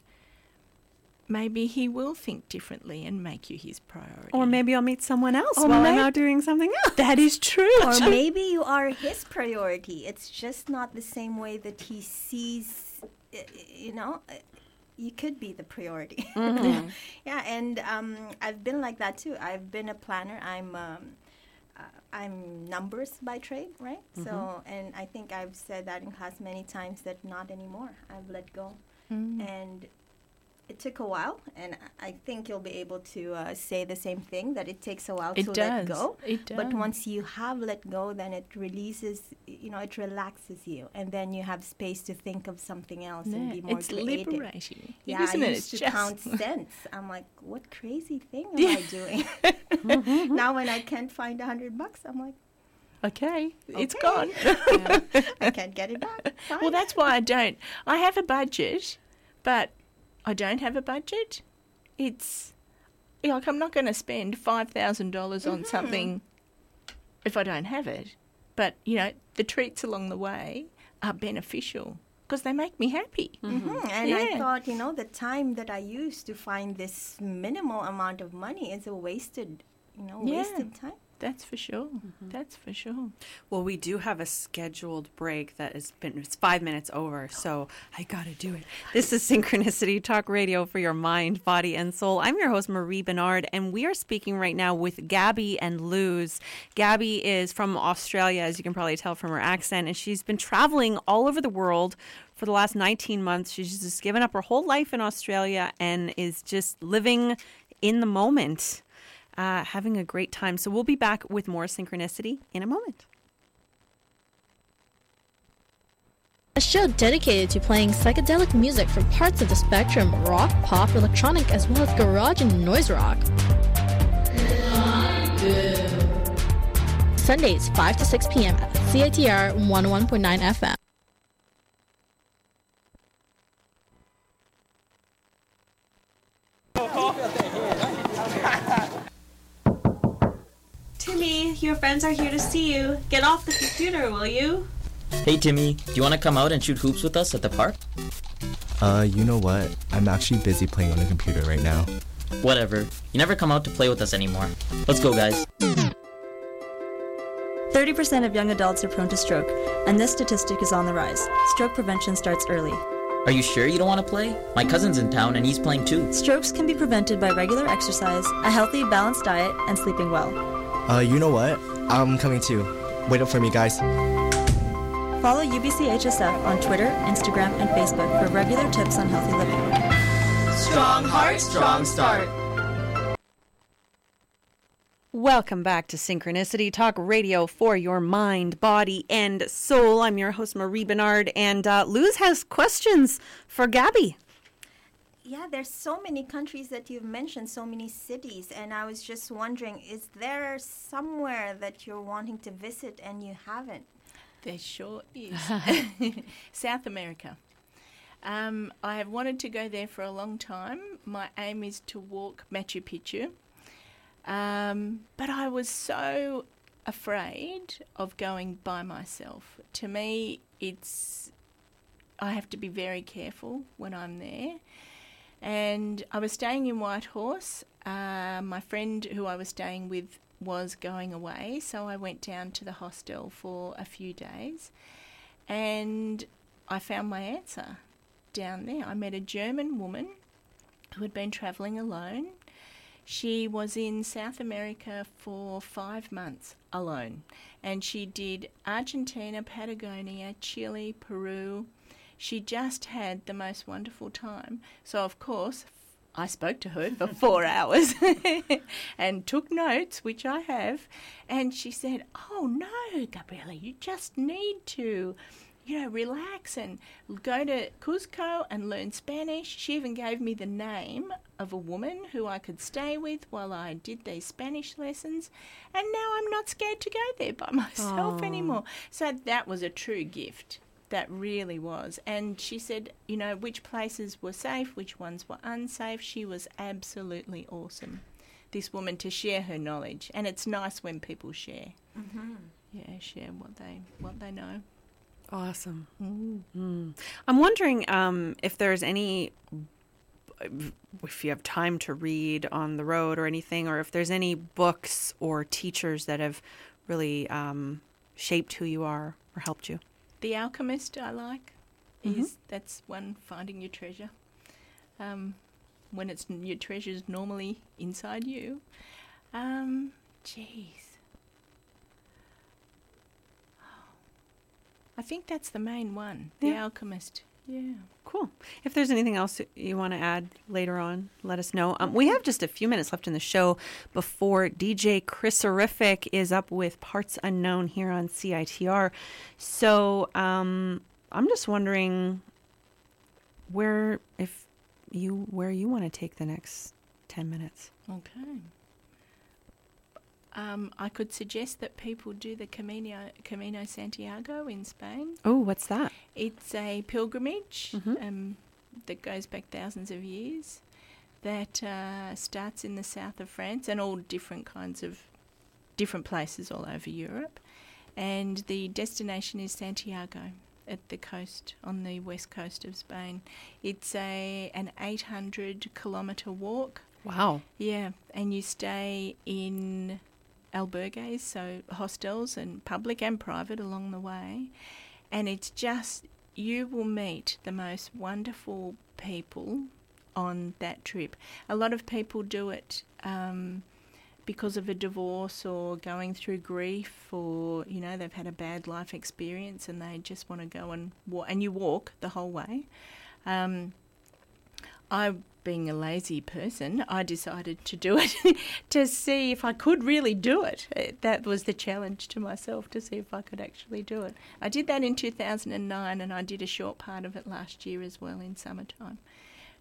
maybe he will think differently and make you his priority. Or maybe I'll meet someone else or while may- I'm out doing something else. That is true. Or maybe you are his priority. It's just not the same way that he sees, you know. You could be the priority. Mm-hmm. Yeah, and um, I've been like that too. I've been a planner. I'm um, uh, I'm numbers by trade, right? Mm-hmm. So, and I think I've said that in class many times that not anymore. I've let go. Mm-hmm. And it took a while, and I think you'll be able to uh, say the same thing, that it takes a while it to does. let go. It does. But once you have let go, then it releases, you know, it relaxes you, and then you have space to think of something else yeah, and be more it's creative. It's liberating. Yeah, isn't I it? used it's to just count cents. I'm like, what crazy thing am I doing? mm-hmm. Now when I can't find a hundred bucks, I'm like, Okay, okay. it's gone. Yeah. I can't get it back. Fine. Well, that's why I don't. I have a budget, but I don't have a budget. It's like I'm not going to spend five thousand dollars on mm-hmm. something if I don't have it. But, you know, the treats along the way are beneficial because they make me happy. Mm-hmm. Mm-hmm. And yeah. I thought, you know, the time that I used to find this minimal amount of money is a wasted, you know, yeah. wasted time. That's for sure. Mm-hmm. That's for sure. Well, we do have a scheduled break that has been, it's five minutes over, so I got to do it. This is Synchronicity Talk Radio for your mind, body, and soul. I'm your host, Marie Bernard, and we are speaking right now with Gabby and Luz. Gabby is from Australia, as you can probably tell from her accent, and she's been traveling all over the world for the last nineteen months. She's just given up her whole life in Australia and is just living in the moment. Uh, having a great time. So we'll be back with more Synchronicity in a moment. A show dedicated to playing psychedelic music from parts of the spectrum, rock, pop, electronic, as well as garage and noise rock. Sundays, five to six p.m. at C I T R one oh one point nine F M. your friends are here to see you. Get off the computer, will you? Hey Timmy, do you want to come out and shoot hoops with us at the park? Uh, you know what? I'm actually busy playing on the computer right now. Whatever. You never come out to play with us anymore. Let's go, guys. thirty percent of young adults are prone to stroke, and this statistic is on the rise. Stroke prevention starts early. Are you sure you don't want to play? My cousin's in town and he's playing too. Strokes can be prevented by regular exercise, a healthy, balanced diet, and sleeping well. Uh, you know what? I'm coming too. Wait up for me, guys. Follow U B C H S F on Twitter, Instagram, and Facebook for regular tips on healthy living. Strong heart, strong start. Welcome back to Synchronicity Talk Radio for your mind, body, and soul. I'm your host, Marie Bernard, and uh, Luz has questions for Gabby. Yeah, there's so many countries that you've mentioned, so many cities, and I was just wondering, is there somewhere that you're wanting to visit and you haven't? There sure is. South America. Um, I have wanted to go there for a long time. My aim is to walk Machu Picchu. Um, but I was so afraid of going by myself. To me, it's I have to be very careful when I'm there. And I was staying in Whitehorse. Uh, my friend who I was staying with was going away, so I went down to the hostel for a few days. And I found my answer down there. I met a German woman who had been travelling alone. She was in South America for five months alone, and she did Argentina, Patagonia, Chile, Peru. She just had the most wonderful time. So, of course, I spoke to her for four hours and took notes, which I have, and she said, "Oh, no, Gabriela, you just need to, you know, relax and go to Cuzco and learn Spanish." She even gave me the name of a woman who I could stay with while I did these Spanish lessons, and now I'm not scared to go there by myself Aww. anymore. So that was a true gift. That really was. And she said, you know, which places were safe, which ones were unsafe. She was absolutely awesome, this woman, to share her knowledge. And it's nice when people share. Mm-hmm. Yeah, share what they what they know. Awesome. Mm. Mm. I'm wondering um, if there's any, if you have time to read on the road or anything, or if there's any books or teachers that have really um, shaped who you are or helped you. The Alchemist I like. Mm-hmm. is That's one, finding your treasure. Um, when it's your treasure's normally inside you. Um, geez. I think that's the main one, The Yeah. Alchemist. Yeah. Cool. If there's anything else you want to add later on, let us know. Um, we have just a few minutes left in the show before D J Chris-erific is up with Parts Unknown here on C I T R. So um, I'm just wondering where, if you, where you want to take the next ten minutes. Okay. Um, I could suggest that people do the Camino, Camino Santiago in Spain. Oh, what's that? It's a pilgrimage Mhm. um, that goes back thousands of years that uh, starts in the south of France and all different kinds of different places all over Europe. And the destination is Santiago at the coast, on the west coast of Spain. It's a an eight hundred kilometre walk. Wow. Yeah, and you stay in albergues, so hostels, and public and private along the way. And it's just, you will meet the most wonderful people on that trip. A lot of people do it um, because of a divorce or going through grief, or, you know, they've had a bad life experience and they just want to go and walk. And you walk the whole way. Um, I, being a lazy person, I decided to do it to see if I could really do it. That was the challenge to myself, to see if I could actually do it. I did that in two thousand nine, and I did a short part of it last year as well in summertime.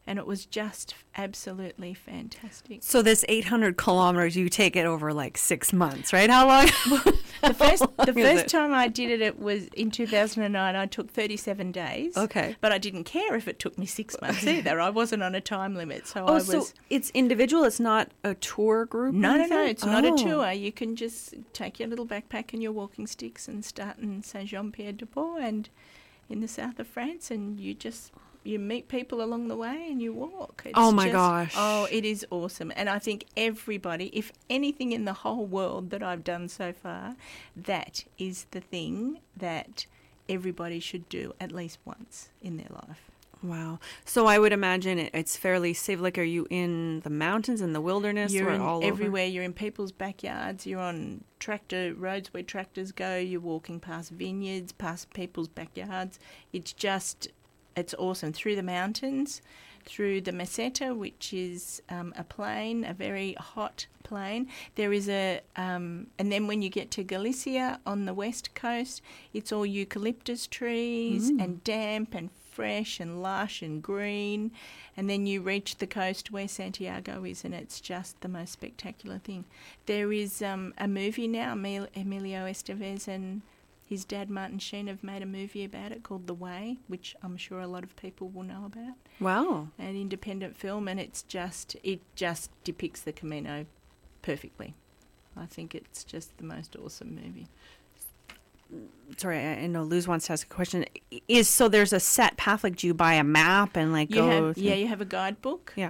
And it was just absolutely fantastic. So this eight hundred kilometers, you take it over like six months, right? How long? The first, How the long is first it? time I did it, it was in two thousand nine. I took thirty-seven days. Okay. But I didn't care if it took me six months either. I wasn't on a time limit, so Oh, I so was. it's individual. It's not a tour group. No, or no, no. anything? It's not Oh. a tour. You can just take your little backpack and your walking sticks and start in Saint-Jean-Pied-de-Port and in the south of France, and you just you meet people along the way and you walk. It's Oh, my just- gosh. Oh, it is awesome. And I think everybody, if anything in the whole world that I've done so far, that is the thing that everybody should do at least once in their life. Wow. So I would imagine it, it's fairly safe. Like, are you in the mountains, in the wilderness, You're or in all over? everywhere. You're in people's backyards. You're on tractor roads where tractors go. You're walking past vineyards, past people's backyards. It's just, it's awesome. Through the mountains, through the Meseta, which is um, a plain, a very hot plain. There is a, um, and then when you get to Galicia on the west coast, it's all eucalyptus trees Mm. and damp and fresh and lush and green, and then you reach the coast where Santiago is, and it's just the most spectacular thing. There is um, a movie now, Emil- Emilio Estevez and his dad Martin Sheen have made a movie about it called The Way, which I'm sure a lot of people will know about. Wow. An independent film, and it's just, it just depicts the Camino perfectly. I think it's just the most awesome movie. Sorry, I I know Luz wants to ask a question. Is so there's a set path, like do you buy a map and like You go? have, through- yeah, you have a guidebook. Yeah.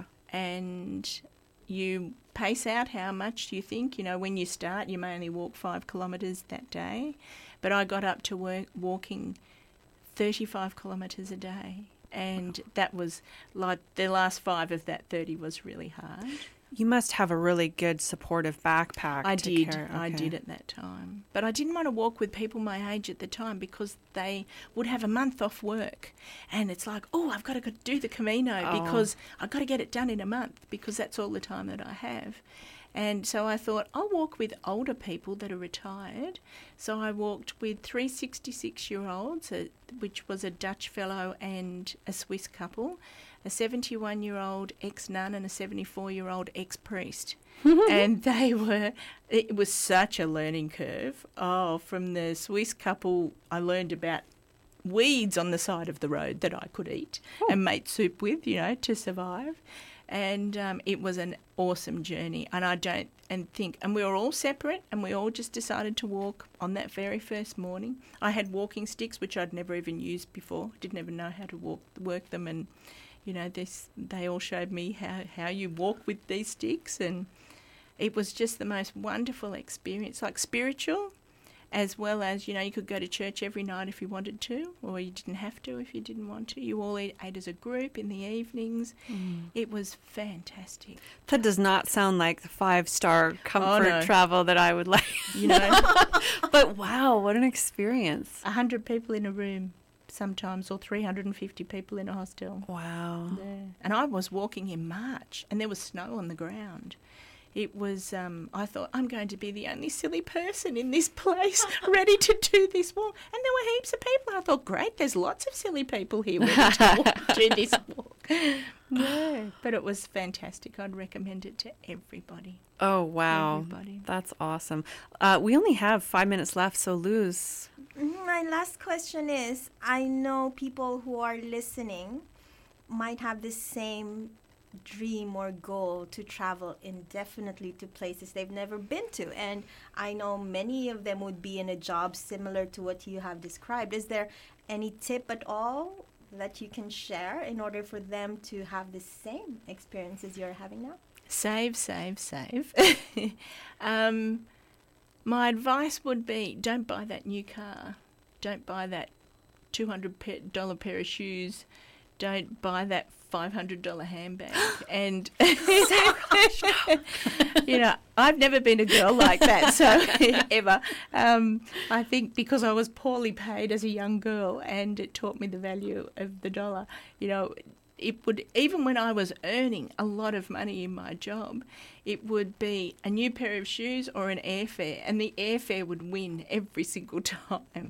And you pace out how much you think. You know, when you start, you may only walk five kilometres that day. But I got up to work walking thirty-five kilometres a day. And that was like the last five of that thirty was really hard. You must have a really good supportive backpack. I to did. carry- I okay. did at that time. But I didn't want to walk with people my age at the time because they would have a month off work. And it's like, oh, I've got to go do the Camino Oh. because I've got to get it done in a month because that's all the time that I have. And so I thought, I'll walk with older people that are retired. So I walked with three sixty-six-year-olds, uh, which was a Dutch fellow and a Swiss couple, a seventy-one-year-old ex-nun and a seventy-four-year-old ex-priest. And they were, it was such a learning curve. Oh, from the Swiss couple, I learned about weeds on the side of the road that I could eat and make soup with, you know, to survive. And um, it was an awesome journey. And I don't, and think, and we were all separate and we all just decided to walk on that very first morning. I had walking sticks, which I'd never even used before, didn't even know how to walk, work them. And, you know, this, they all showed me how, how you walk with these sticks. And it was just the most wonderful experience, like spiritual, as well as, you know, you could go to church every night if you wanted to, or you didn't have to if you didn't want to. You all ate, ate as a group in the evenings. Mm. It was fantastic. That does not sound like the five-star comfort no. travel that I would like. You know, But wow, what an experience. a hundred people in a room sometimes, or three hundred fifty people in a hostel. Wow. Yeah. And I was walking in March, and there was snow on the ground. It was, um, I thought, I'm going to be the only silly person in this place ready to do this walk. And there were heaps of people. I thought, great, there's lots of silly people here ready to walk, do this walk. Yeah, but it was fantastic. I'd recommend it to everybody. Oh, wow. Everybody. That's awesome. Uh, we only have five minutes left, so Luz. My last question is, I know people who are listening might have the same dream or goal to travel indefinitely to places they've never been to. And I know many of them would be in a job similar to what you have described. Is there any tip at all that you can share in order for them to have the same experiences you're having now? Save, save, save. um, my advice would be, don't buy that new car. Don't buy that two hundred dollars pair of shoes. Don't buy that five hundred dollars handbag. And, you know, I've never been a girl like that, so ever. Um, I think because I was poorly paid as a young girl and it taught me the value of the dollar, you know, it would, even when I was earning a lot of money in my job, it would be a new pair of shoes or an airfare, and the airfare would win every single time.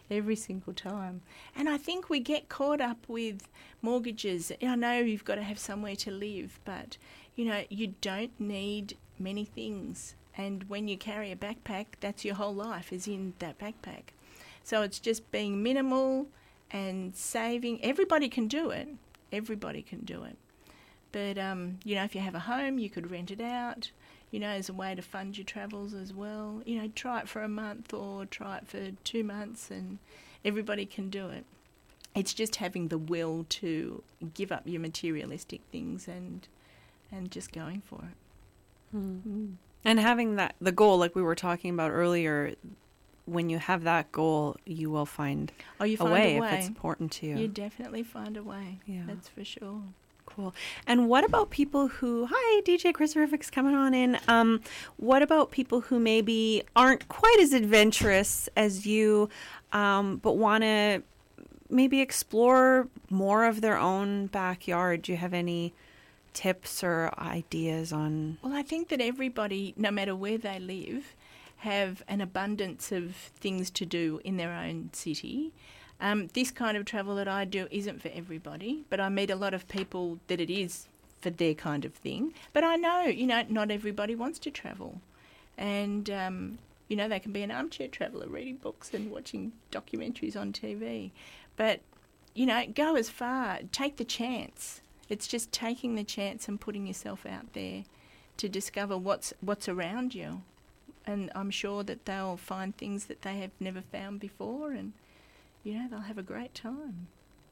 every single time. And I think we get caught up with mortgages. I know you've got to have somewhere to live, but, you know, you don't need many things. And when you carry a backpack, that's your whole life is in that backpack. So it's just being minimal and saving. Everybody can do it. Everybody can do it. But, um, you know, if you have a home, you could rent it out, you know, as a way to fund your travels as well. You know, try it for a month or try it for two months and everybody can do it. It's just having the will to give up your materialistic things and and just going for it. Mm. Mm. And having that, the goal, like we were talking about earlier, when you have that goal, you will find, oh, you a, find way a way if it's important to you. You definitely find a way. Yeah. That's for sure. Cool. And what about people who, hi, D J Chris Rifik's coming on in. Um, what about people who maybe aren't quite as adventurous as you, um, but want to maybe explore more of their own backyard? Do you have any tips or ideas on? Well, I think that everybody, no matter where they live, have an abundance of things to do in their own city. Um, this kind of travel that I do isn't for everybody, but I meet a lot of people that it is for their kind of thing. But I know, you know, not everybody wants to travel. And, um, you know, they can be an armchair traveller, reading books and watching documentaries on T V. But, you know, go as far, take the chance. It's just taking the chance and putting yourself out there to discover what's what's around you. And I'm sure that they'll find things that they have never found before and, you know, they'll have a great time.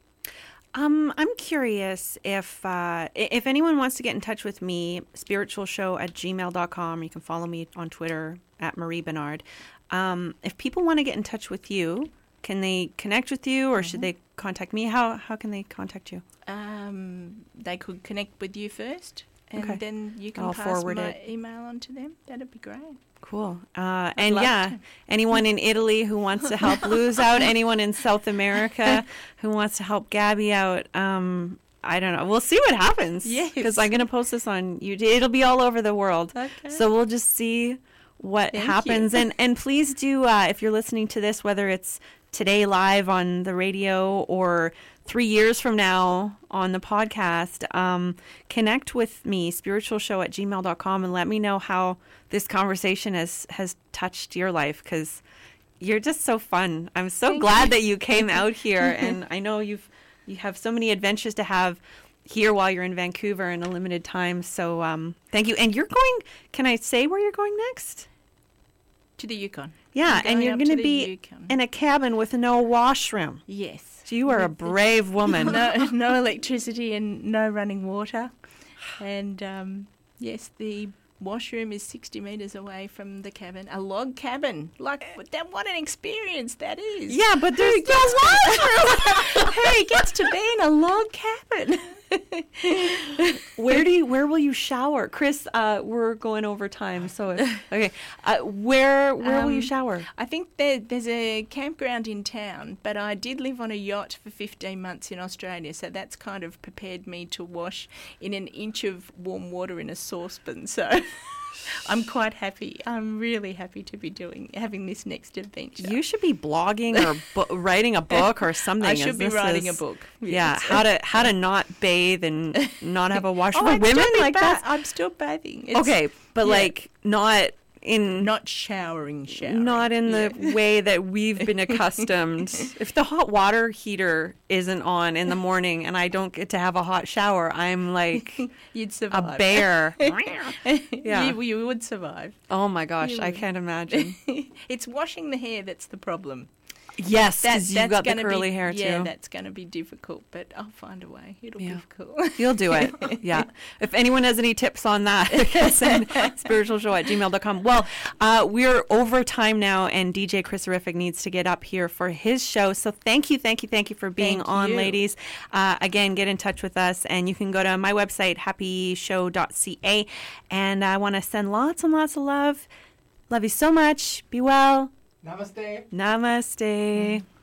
Um, I'm curious if uh, if anyone wants to get in touch with me, spiritual show at gmail dot com. You can follow me on Twitter at Marie Bernard. Um, if people want to get in touch with you, can they connect with you or mm-hmm. should they contact me? How how can they contact you? Um, they could connect with you first and okay. then you can I'll pass forward my it. email on to them. That'd be great. Cool. Uh, and yeah, to. anyone in Italy who wants to help Luz out, anyone in South America who wants to help Gabby out, um, I don't know. We'll see what happens. Yes. Because I'm going to post this on YouTube. It'll be all over the world. Okay. So we'll just see what Thank happens. You. And, and please do, uh, if you're listening to this, whether it's today live on the radio or three years from now on the podcast, um, connect with me, spiritual show at gmail dot com, and let me know how this conversation has, has touched your life, because you're just so fun. I'm so Thank glad you. that you came out here, and I know you've you have so many adventures to have here while you're in Vancouver in a limited time. So um, thank you. And you're going, can I say where you're going next? To the Yukon. Yeah, and you're going to be Yukon. in a cabin with no washroom. Yes. So you are a brave woman. no, no electricity and no running water. And um, yes, the washroom is sixty metres away from the cabin. A log cabin. Like, that, what an experience that is. Yeah, but there's no washroom. Who gets to be in a log cabin? Where do you? Where will you shower, Chris? Uh, we're going over time, so okay. Uh, where where um, will you shower? I think there, there's a campground in town, but I did live on a yacht for fifteen months in Australia, so that's kind of prepared me to wash in an inch of warm water in a saucepan. So I'm quite happy. I'm really happy to be doing having this next adventure. You should be blogging or bu- writing a book or something. I should be writing is, a book. Yes. Yeah, how to how to not bathe and not have a wash oh, for I'd women like ba- that. I'm still bathing. It's, okay, but yeah. like not in not showering, showering. Not in yeah. the way that we've been accustomed. If the hot water heater isn't on in the morning and I don't get to have a hot shower, I'm like you'd survive. A bear. yeah, you, you would survive. Oh my gosh, I can't imagine. It's washing the hair that's the problem. Yes, because you've got the curly be, hair too. Yeah, that's going to be difficult, but I'll find a way. It'll yeah. be cool. You'll do it. Yeah. If anyone has any tips on that, send spiritual show at gmail dot com. Well, uh, we're over time now, and D J Chris Rifik needs to get up here for his show. So thank you, thank you, thank you for being thank on, you. ladies. Uh, again, get in touch with us, and you can go to my website, happy show dot c a. And I want to send lots and lots of love. Love you so much. Be well. Namaste. Namaste.